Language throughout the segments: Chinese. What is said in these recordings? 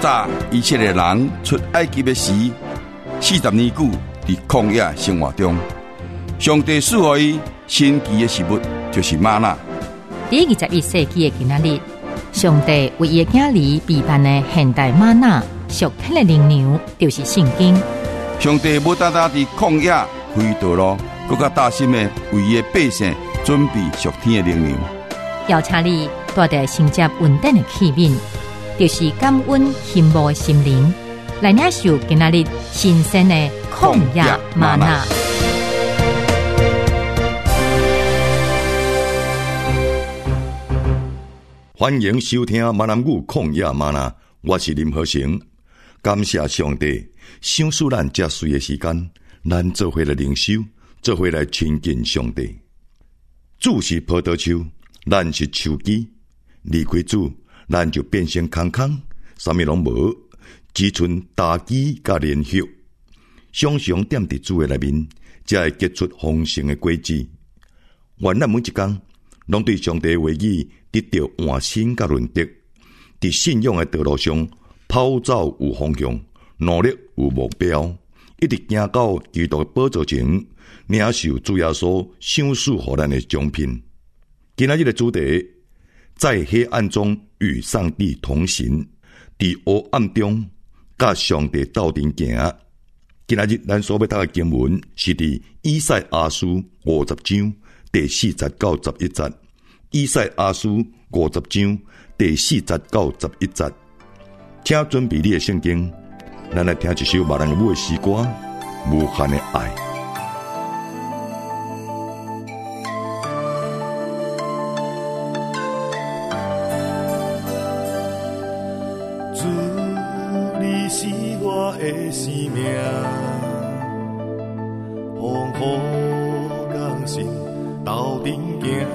早以色列人出埃及的时，40年久伫曠野生活中，上帝赐予伊神奇的食物，就是吗哪。 第21世纪的今仔日，上帝为伊的囝儿备办的现代吗哪属天的灵粮，就是圣经。 上帝无单单伫旷野开道路，更加大心的为伊的百姓准备属天的灵粮。 邀请你带着承接稳定的器皿，就是感恩羡慕的心灵，来领受今仔日新鲜的曠野嗎哪。 欢迎收听闽南语曠野嗎哪，我是林和成。感谢上帝赏赐咱遮水的时间，咱做伙来灵修，做伙来亲近上帝。主是葡萄树，咱是树枝，离开主，咱就变成空空，啥物拢无，只剩大枝甲连叶。常常踮伫主的内面，才会结出丰盛的果子。愿咱每一天拢对上帝的话语得到换新甲润德，伫信仰的道路上跑走有方向，努力有目标，一直行到基督的宝座前，领受主耶稣赏赐予咱的奖品。今仔日的主题，在黑暗中与上帝同行，伫黑暗中甲上帝斗阵行。今仔日咱所要读的经文是伫以赛亞書50章第40到11節。以賽亞書50章第40到11節，請準備你的聖經，咱來聽一首闽南語的詩歌《無限的愛》。 主，你是我的生命，風雨降心鬥陣行。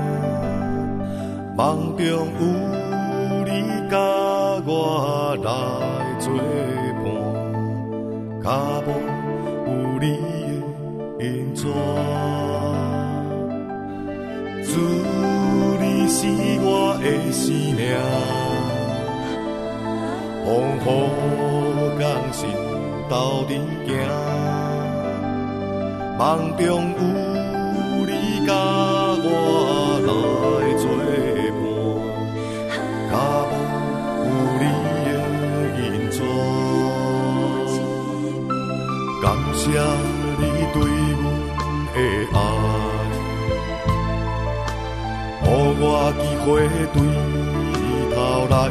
夢中有你甲我來作伴，腳步有你的引帶。主，你是我的生命，風雨降心鬥陣行。夢中有你甲我來作感謝你對阮的愛，予我機會對頭來，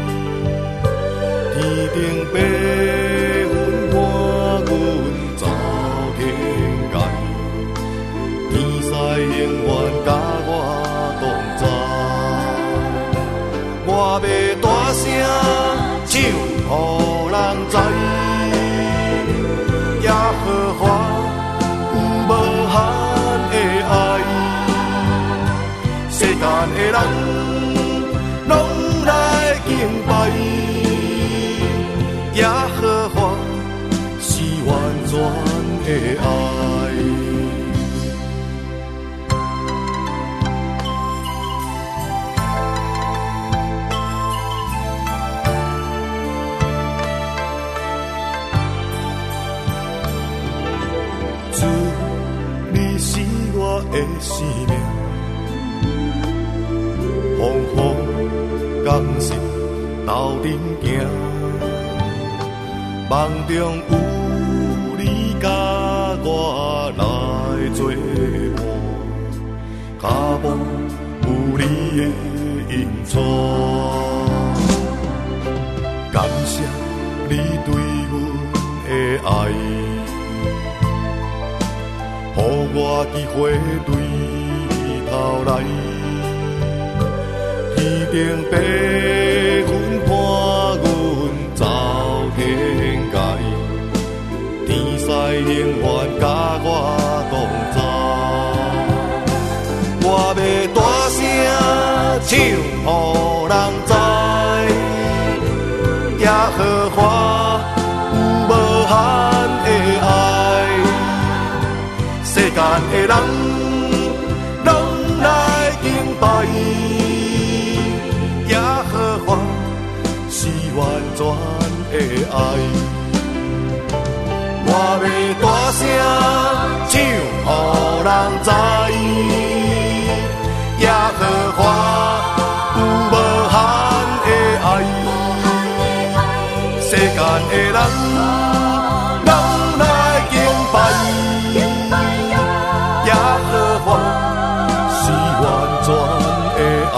天頂白雲伴阮走天涯，天使永遠甲我同在，我要大聲唱予人知。耶和華有無限的愛，世間的人攏來敬拜。耶和華是完全的愛。的生命，風雨降心鬥陣行，夢中有你甲我來作伴，腳步有你的引帶。感謝你對阮的愛，予我機會對頭來，天頂白雲伴阮走天涯，天使永遠甲我同在，我要大聲唱予人知，耶和華有無限的愛。世間的人攏來敬拜，耶和華是完全的爱。我要大声唱，予人知，耶和华有无限的爱，世间的人拢来敬拜，耶和华是完全的爱。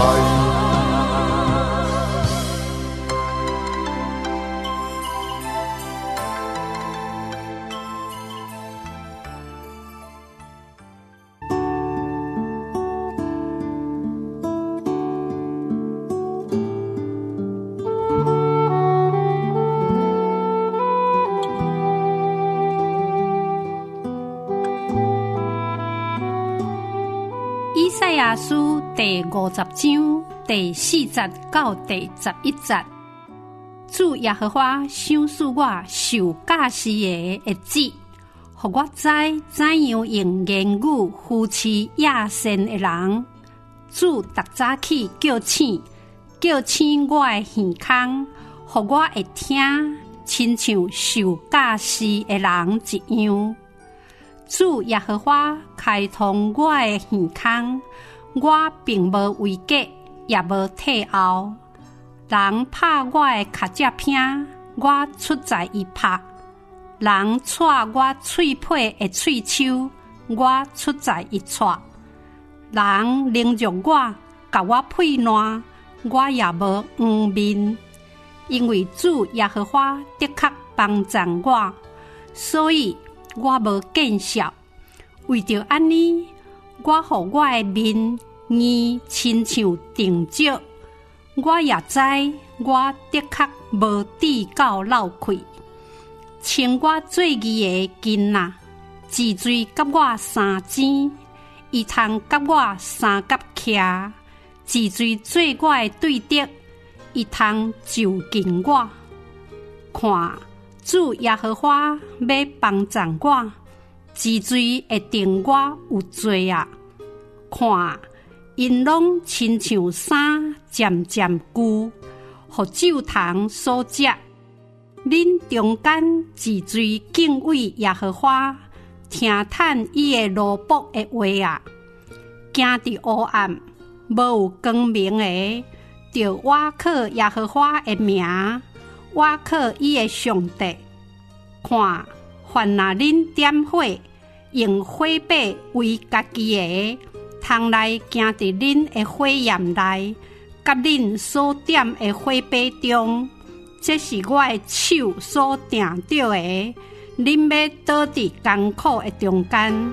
以赛亞書第50章第4節到第11節，主耶和華想使我受教示的日子，予我知怎樣用言語扶持野善的人。主逐早起叫醒我的耳孔，予我會聽，親像受教示的人一樣。主耶和華開通我的耳孔，我並無違革，也無退後。人拍我的腳趾片，我出在伊拍；人戳我喙皮的喙鬚，我出在伊戳；人凌辱我，甲我配爛，我也無黃面。因為主耶和華的確幫助我，所以我無見笑，為着安尼，我予我的面硬親像釘石。我也知我的確無底到漏氣，稱我做義的囡仔，治罪甲我3錢，伊通甲我3角徛，治罪做我的對敵，伊通就近我。看主耶和華要幫助我，治罪會定我有罪啊！看，因攏親像衫漸漸舊，互酒桶所食。恁中間治罪敬畏耶和華，聽嘆伊的奴僕的話啊！行佇黑暗，無有光明的，就倚靠耶和華的名，倚靠伊的上帝。看，凡若恁點火，用火把為家己的，通來行佇恁的火焰內，甲恁所點的火把中，這是我的手所定着的，恁要倒佇艱苦的中間。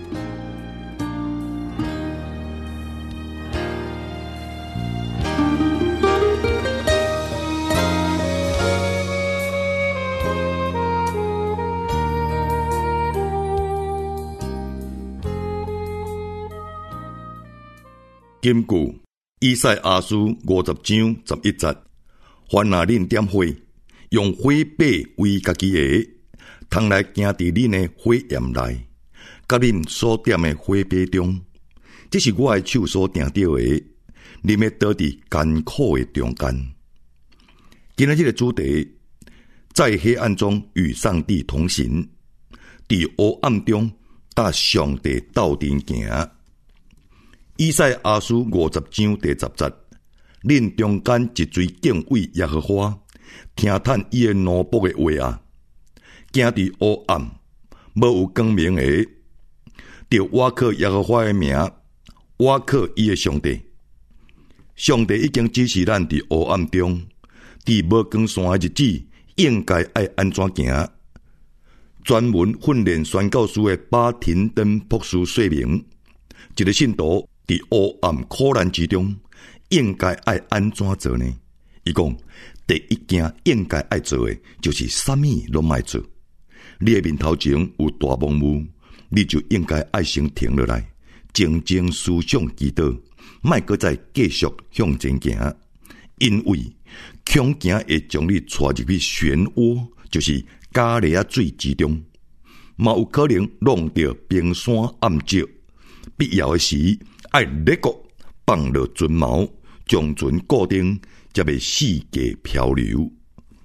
根據以賽亞書50章11節，凡若恁點火，用火把為家己的，通來行佇恁的火焰內，甲恁所點的火把中，這是我的手所定着的，恁要倒佇艱苦的中間。今日這個主題，在黑暗中與上帝同行，佇黑暗中甲上帝鬥陣行。以賽亞書50章第10節，恁中間一嘴敬畏耶和華，聽嘆伊的奴僕的話啊！行佇黑暗，無有光明的，就倚靠耶和華的名，倚靠伊的上帝。上帝已經指示咱佇黑暗中，佇無光線的日子，應該愛安怎行。專門訓練宣教師的巴廷登博士說明，一個信徒佇黑暗苦難之中，應該愛安怎做呢？伊講，第一件應該愛做的，就是啥物攏莫做。你的面頭前有大盲霧，你就應該愛先停落來，靜靜思想祈禱，莫閣再繼續向前行，因為恐驚會將你帶入去漩渦，就是加利亞水之中，嘛有可能弄到冰山暗礁。必要的時，愛立國放落船錨，將船固定，才袂四界漂流。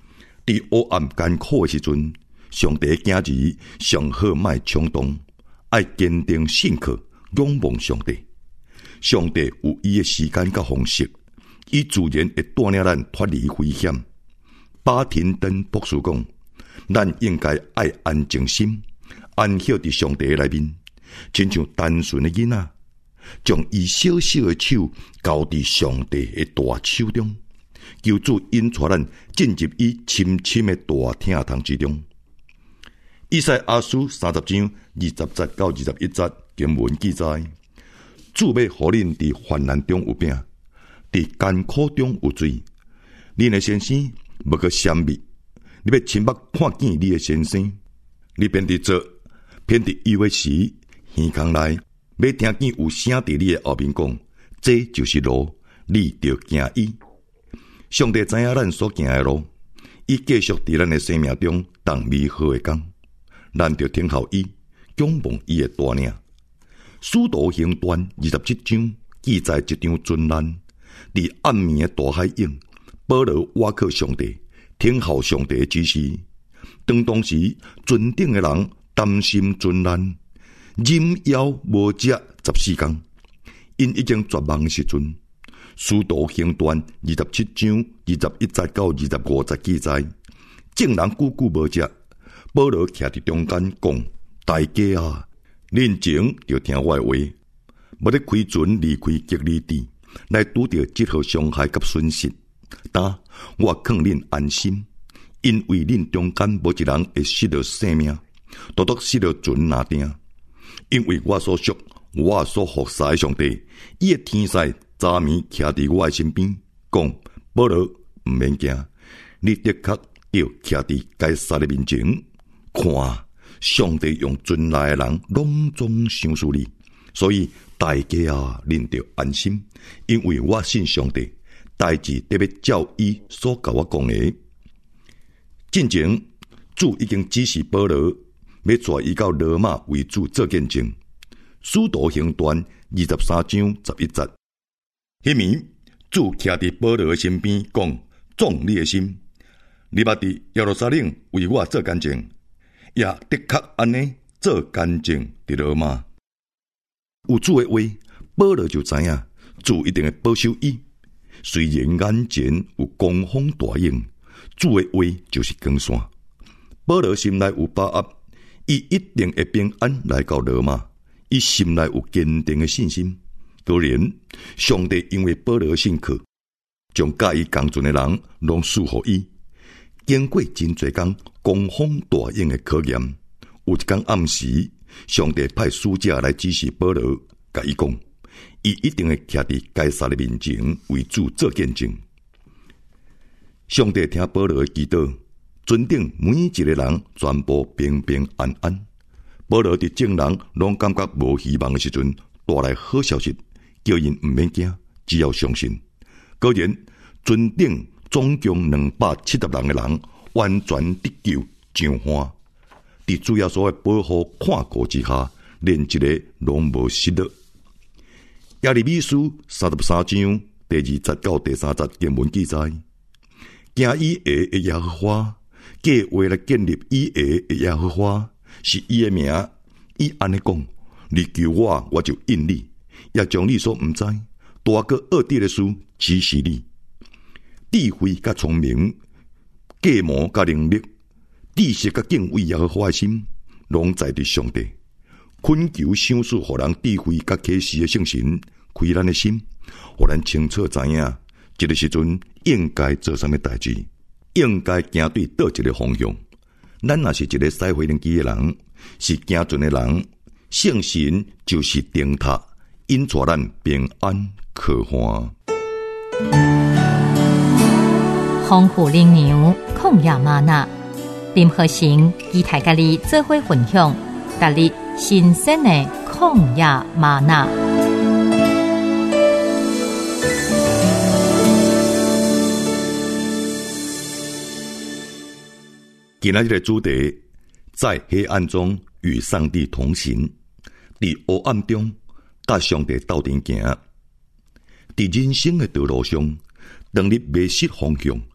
伫黑暗艰苦的时阵，上帝的儿子上好莫冲动，爱坚定信靠，仰望上帝。上帝有伊的时间甲方式，伊自然会带领咱脱离危险。巴廷登博士讲，咱应该爱安静心，安歇伫上帝内面，亲像单纯的囡仔，将伊小小的手交伫上帝的大手中，求主引带咱进入伊深深的大厅堂之中。以赛亞書30章20節到21節經文記載，主要互恁佇患難中有餅，佇艱苦中有水。恁的先生無去閃密，你要親目看見你的先生，你便佇做，偏佇幽的時，耳孔內要聽見有聲佇你的後面講，這就是路，你着行伊。上帝知影咱所行的路，伊繼續佇咱的生命中當美好的工。咱就聽候伊，仰望伊的帶領。使徒行傳27章記載一場尊難，佇暗暝的大海影，保羅倚靠上帝，聽候上帝的指示。當時尊頂的人擔心尊難，忍腰無食14天，因已經絕望的時陣。使徒行傳27章21節到25節記載，眾人久久無食。保羅徛佇中間講：大家啊，恁前就聽我的話，無咧開船離開極利地，來拄着這號傷害甲損失。但我勸恁安心，因為恁中間無一人會失了性命，獨獨失了船那定。因為我所屬、我所服侍的上帝，伊的天使昨暝徛佇我的身邊，講：保羅毋免驚，你的確要徛佇該撒的面前。看，上帝用尊來的人攏總賞賜你，所以大家啊，恁着安心，因為我信上帝，代志特別照伊所甲我講的。進前，主已經指示保羅，要帶伊到羅馬為主做見證。使徒行傳23章11節，迄暝主徛佇保羅的身邊，講：壯你的心，你捌佇耶路撒冷為我做見證。也的確安尼做見證佇羅馬。有主的話，保羅就知影主一定會保守伊。雖然眼前有狂風大影，主的話就是光線。保羅心內有把握，伊一定會平安來到羅馬。伊心內有堅定的信心。果然，上帝因為保羅信靠，將甲伊同船的人攏賜予伊。經過真濟工狂風大影的考驗，有一天暗時，上帝派使者來指示保羅，甲伊講，伊一定會徛佇該撒的面前為主做見證。上帝聽保羅的祈禱，尊頂每一個人全部平平安安。保羅佇眾人攏感覺無希望的時陣，帶來好消息，叫因毋免驚，只要相信。果然，尊頂總共270人的人完全得救上岸，佇主耶穌的保護看顧之下，連一個攏無失落。耶利米書33章第2節到第3節經文記載：行以下的耶和華，計劃來建立以下的耶和華，是伊的名。伊安尼講：你求我，我就應你，也將你所毋知大個惡啲的事指示你。智慧甲聰明，計謀甲能力，知識甲敬畏耶和華的心，攏在佇上帝。懇求賞賜互人智慧甲啟示的聖神，開咱的心，互咱清楚知影，這個時陣應該做啥物代志，應該行對倒一個方向。咱若是一個使回靈機的人，是行準的人，聖神就是燈塔，引帶咱平安可歡。 豐富靈糧，曠野嗎哪，林和成期待甲你做伙分享，逐日新鮮的曠野嗎哪。 今仔日的主題，在黑暗中與上帝同行，佇黑暗中甲上帝鬥陣行，佇人生的道路上，當你迷失方向，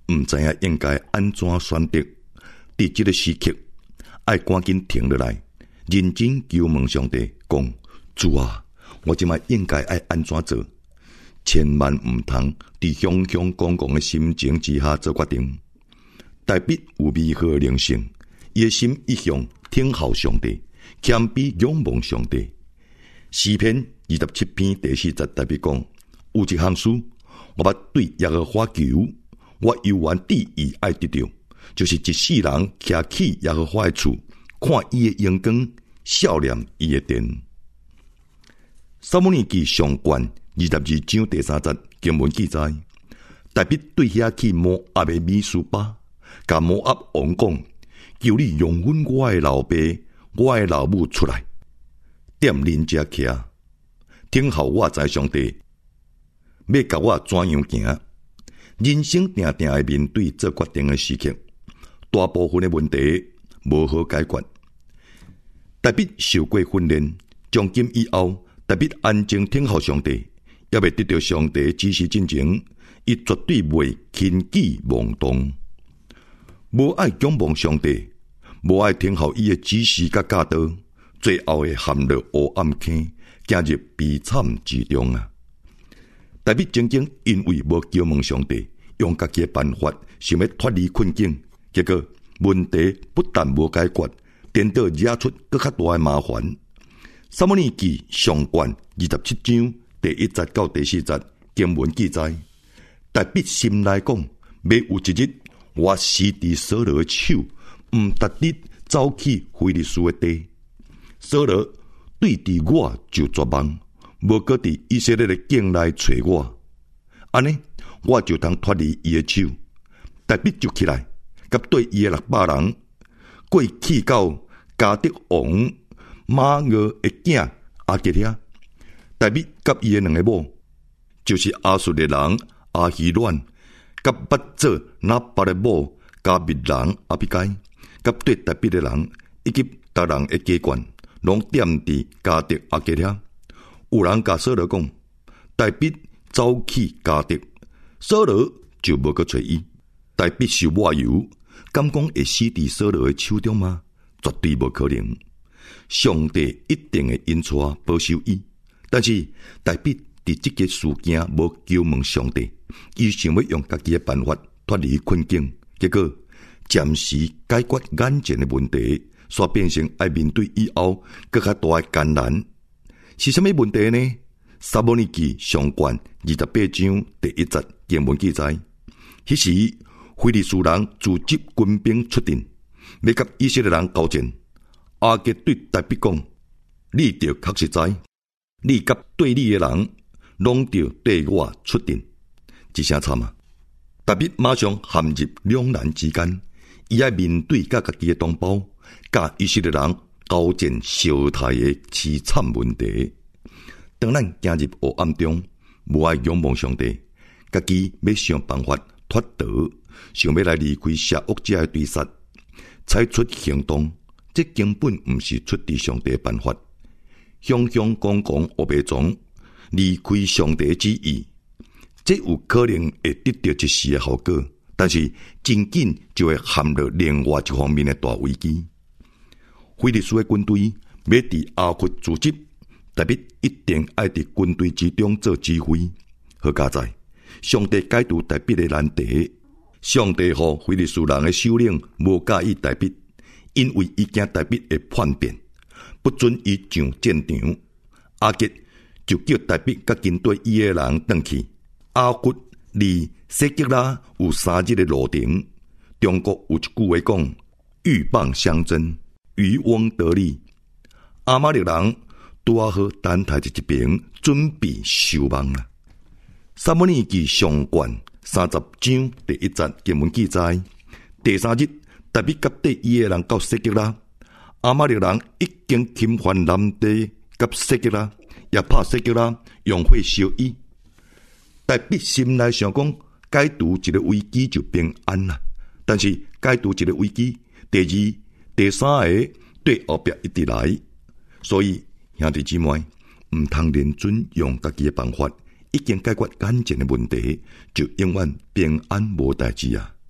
毋知影应该安怎选择，伫即个时刻，爱赶紧停落来，认真求问上帝，讲：主啊，我即摆应该爱安怎做？千万毋通伫雄雄公公的心情之下做决定。大卫有美好的灵性，伊的心一向听候上帝，谦卑仰望上帝。诗篇27篇第4节，大卫讲：有一项事，我捌对耶和华求，我犹原旨意爱得到，就是一世人徛起耶和华的厝，看伊的阳光，笑念伊的殿。撒母耳记上卷22章第3节经文记载，大卫对遐起摩押的米斯巴，甲摩押王讲：求你容允我的老爸、我的老母出来，踮恁遮徛，听候我知上帝要甲我怎样行。人生定定会面对做决定的时刻，大部分的问题无好解决。大卫受过训练，从今以后，大卫安静听候上帝，也未得到上帝指示进前，伊绝对袂轻举妄动。无爱仰望上帝，无爱听候伊的指示甲教导，最后会陷入黑暗坑，进入悲惨之中啊！大卫曾经因为无求问上帝，用家己的办法想要脱离困境，结果问题不但无解决，颠倒惹出更较大的麻烦。撒母耳记上卷27章第1节到第4节经文记载，大卫心内讲：要有一日，我死伫扫罗的手，毋值得走去非利士的地。扫罗对伫我就绝望，无搁伫以色列的境内找我，安尼我就通脱离伊的手。大卫就起来，甲对伊的600人，过去到加德王马俄的囝阿吉遐。大卫甲伊的2个某，就是亚述的人阿希乱，甲捌做拿巴的某加密人阿比该，甲对大卫的人以及达人的家眷，拢踮伫加德阿吉遐。有人甲扫罗讲，大卫走去加德，扫罗就无搁找伊。大卫受抹油，敢讲会死伫扫罗的手中吗？绝对无可能。上帝一定会因带保守伊，但是大卫伫这个事件无求问上帝，伊想要用家己的办法脱离困境，结果暂时解决眼前的问题，煞变成爱面对以后更较大的艰难。是什么问题呢？撒母耳记上卷28章第1节经文记载，迄时非利士人组织军兵出阵，要甲以色列人交战。亚吉对大卫讲：你着确实知，你甲对你的人拢着对我出阵。一声惨啊！大卫马上陷入两难之间，伊爱面对甲家己的同胞，甲以色列人交战烧台的凄惨问题。当咱行入黑暗中，无爱仰望上帝，家己要想办法脱逃，想要来离开邪恶者的追杀，采取行动，这根本毋是出自上帝的办法。雄雄公公黑白装，离开上帝的旨意，这有可能会得到一时的效果，但是真紧就会陷入另外一方面的大危机。非利士的军队要伫亚弗组织，大卫一定爱伫军队之中做指挥。好佳哉，上帝解除大卫的难题。上帝予非利士人的首领无介意大卫，因为伊惊大卫会叛变，不准伊上战场。亚吉就叫大卫甲跟对伊的人转去。亚弗离西吉拉有3日的路程。中国有一句话讲：鹬蚌相争，渔翁得利。亚玛力人拄好等待一边，准备收网啦。撒母耳记上卷30章第1节经文记载，第3日，大卫甲对伊的人到西吉拉，亚玛力人已经侵犯南地甲西吉拉，也拍西吉拉，用火烧伊。大卫心内想讲，解除一个危机就平安啦。但是解除一个危机，第2、第3个对后壁一直来，所以兄弟姊妹，毋通认准用家己的办法，已经解决眼前的问题，就永远平安无代志啊！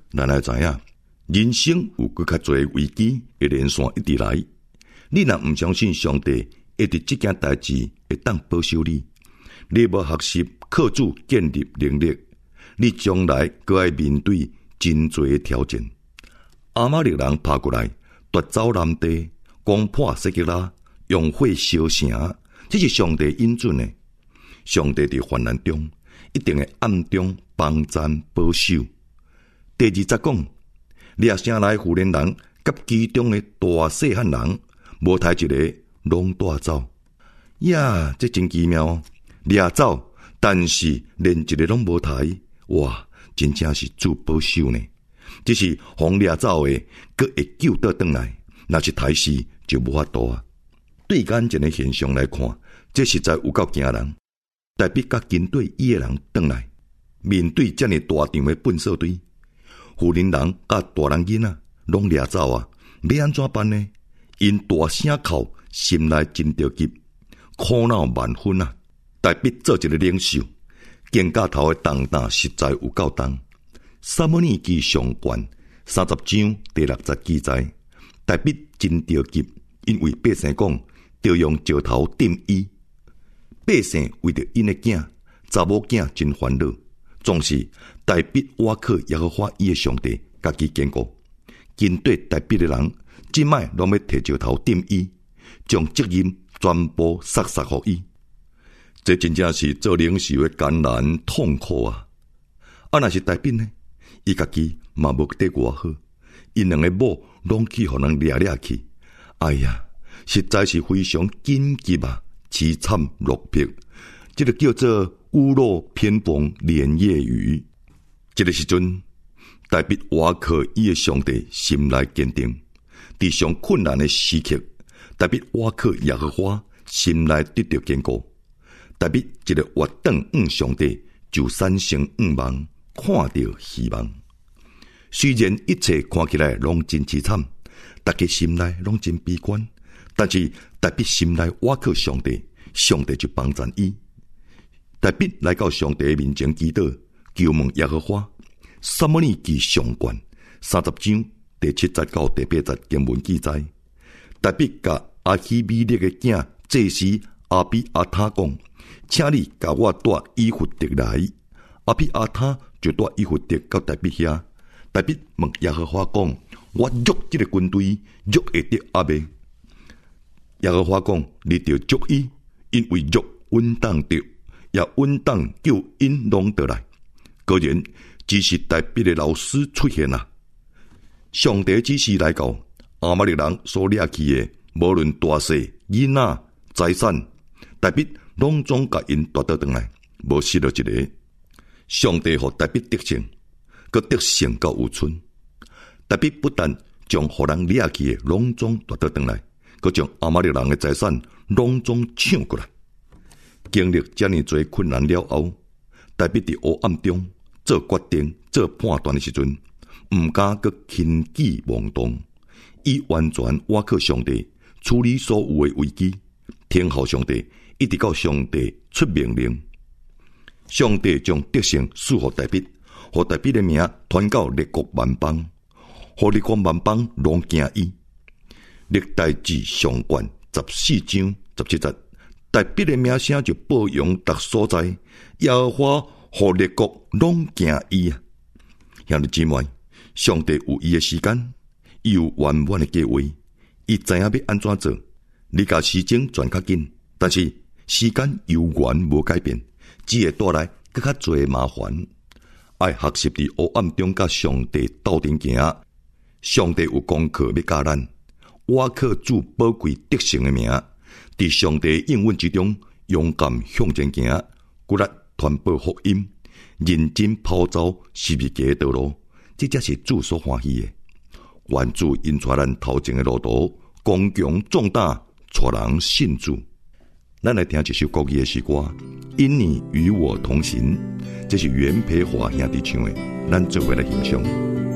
咱来知影，人生有更较侪危机会连续一直来。你若毋相信上帝会伫即件代志会当保守你，你无学习靠主建立能力，你将来阁爱面对真侪的挑战。亚玛力人拍过来，夺走南地，攻破西吉拉，用火烧城，这是上帝应准的。上帝伫患难中一定会暗中帮赞保守。第20节讲，掠城内妇人人甲其中的大细汉人，无杀一个，拢带走。呀，这真奇妙！掠走，但是连一个拢无杀，哇，真正是主保守呢。只是互掠走的，佫会救倒转来；若是杀死，就无法度啊。对眼前的现象来看，这实在有够惊人。大必甲军队伊的人转来，面对这么大场的粪扫堆，妇人人甲大人囡仔拢掠走啊！要安怎办呢？因大声哭，心内真着急，苦恼万分啊！大必做一个领袖，肩胛头的重担实在有够重。撒母耳记上卷30章第60记载，大必真着急，因为百姓讲着用石头钉伊。百姓为着因的囝查某囝真烦恼，总是大必倚靠耶和华伊的上帝，家己坚固。跟对大必的人，即摆拢要摕石头钉伊，将责任全部撒互伊。这真正是做领袖的艰难痛苦啊！若是大必呢？伊家己嘛无得偌好，因两个某拢去互人掠去。哎呀，实在是非常紧急啊！凄惨落魄，这个叫做屋漏偏逢连夜雨。这个时阵，大必倚靠伊的上帝，心内坚定。伫上困难的时刻，大必倚靠耶和华，心内得到坚固。大必一个活动上帝，就产生望，看到希望。虽然一切看起来拢真凄惨，大家心内拢真悲观。但是大必心内倚靠上帝，上帝就帮助伊。大必来到上帝面前祈祷，求问耶和华。撒母耳记上卷30章第7节到第8节经文记载，大必甲阿希米勒的囝祭司阿比阿他讲：“请你甲我带以弗得来。”阿比阿他就带以弗得到大必遐。大必问耶和华讲：“我约这个军队，约会得阿未？”耶和华讲：“你着捉伊，因为约稳当着，也稳当救因拢得来。”果然，只是大必的老师出现了。上帝指示来到亚玛力人所掠去的，无论大小、囡仔、财产，大必拢总甲因夺倒转来，无失了一个。上帝互大必得胜，佮得胜到有存。大必不但将互人掠去的拢总夺倒转来，佮将亚玛力人的财产拢总抢过来。经历这么多困难了后，大必伫黑暗中做决定、做判断的时阵，唔敢佮轻举妄动，伊完全倚靠上帝处理所有的危机，听候上帝，一直到上帝出命令。上帝将得胜赐予大必，互大必的名传到列国万邦，互列国万邦拢惊伊。历代志上卷14章17节，大必的名声就报扬各所在，耶和华互列国拢惊伊啊！兄弟姊妹，上帝有伊的时间，伊有圆满的计划，伊知影要安怎做。你甲时间转较紧，但是时间悠远无改变，只会带来更较多麻烦。爱学习伫黑暗中甲上帝斗阵行，上帝有功课要教咱。我靠主宝贵得胜的名，伫上帝应允之中，勇敢向前行，骨力传播福音，认真跑走十字架的道路，这才是主所欢喜的。愿主引带咱头前的路途，刚强壮大，带人信主。咱来听一首国语的诗歌，因你与我同行，这是袁培华兄弟唱的，咱做伙来欣赏。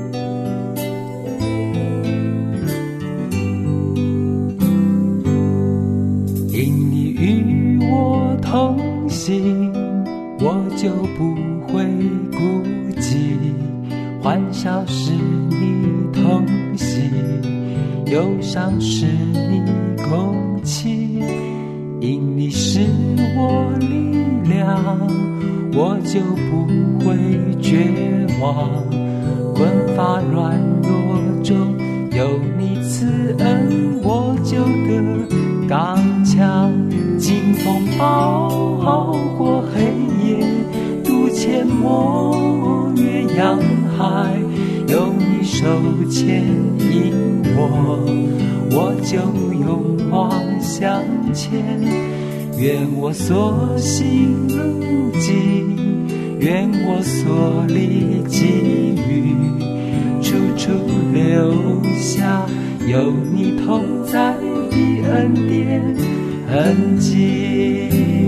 因你与我同行，我就不会孤寂， 欢笑是你同喜，忧伤是你共泣，因你是我力量，我就不会绝望。困乏软弱中有你赐恩，我就得刚强。经风暴过黑夜，渡阡陌越洋海，有你手牵引我就勇往向前。愿我所行路径，愿我所历际遇，处处留下有你同在的恩典痕迹。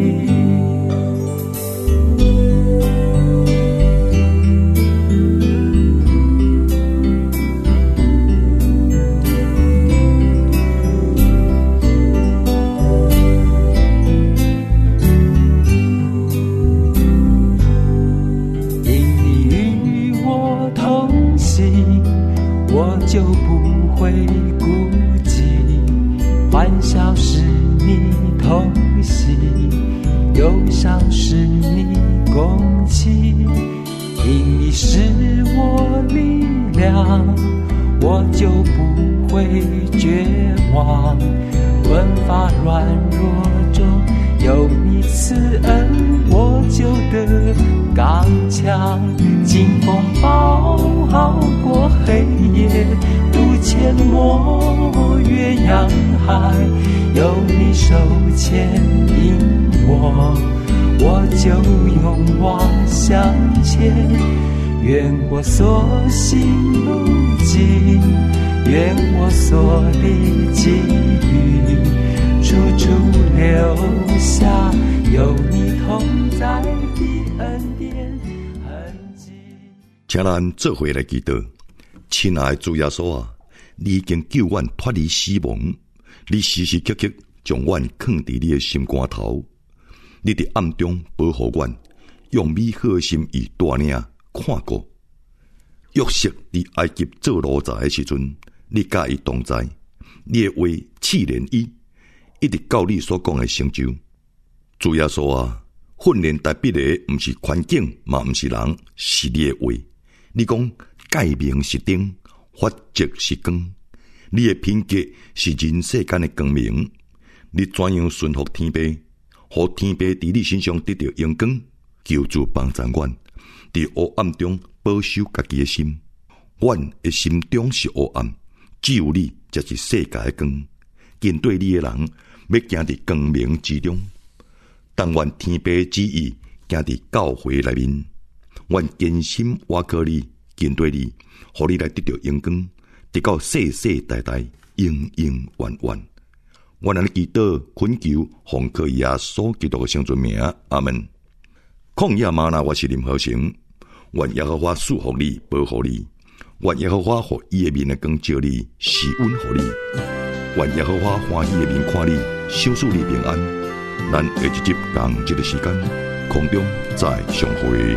就不会孤寂，欢笑是你同喜，忧伤是你共泣，因你是我力量，我就不会绝望。困乏软弱中有你赐恩，我就得刚强。经风暴过黑夜，渡阡陌越洋海，有你手牵引我就勇往向前。愿我所行路径，愿我所历际遇，处处留下有你同在的恩典痕迹。 请咱做伙来祈祷。亲爱的主耶稣啊，你已经救阮脱离死亡，你时时刻刻将阮放伫你的心肝头，你伫暗中保护阮，用美好的心意带领看顾。约瑟伫埃及做奴才的时阵，你甲伊同在，你的话试炼伊，一直到你所讲的成就。主耶稣啊，训练台北的不是环境，嘛不是人，是你的话。你讲戒命是灯，法则是光，你的品格是人世间的光明。你怎样顺服天父，互天父伫你身上得到阳光，求助帮助阮，伫黑暗中保守家己的心。阮的心中是黑暗，只有你才是世界的光。跟对你的人要行伫光明之中。但愿天父的旨意行伫教会内面，愿坚心倚靠你，跟对你，互你来得到阳光，直到世世代代，永永远远。我让你祈祷恳求，奉靠耶稣基督的圣尊名，阿门。旷野吗哪，我是林和成。愿耶和华祝福你，保护你。愿耶和华互伊的面的光照你，施恩互你。愿耶和华欢喜的面看你，守守你平安。咱下一集同一个时间，空中再相会。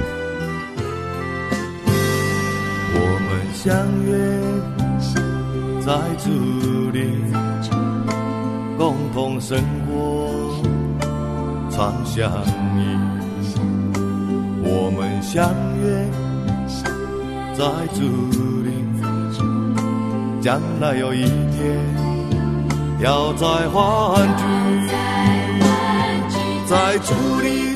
我们相约在主里，共同生活，常相依。我们相约在主里，将来有一天要再欢聚，在主里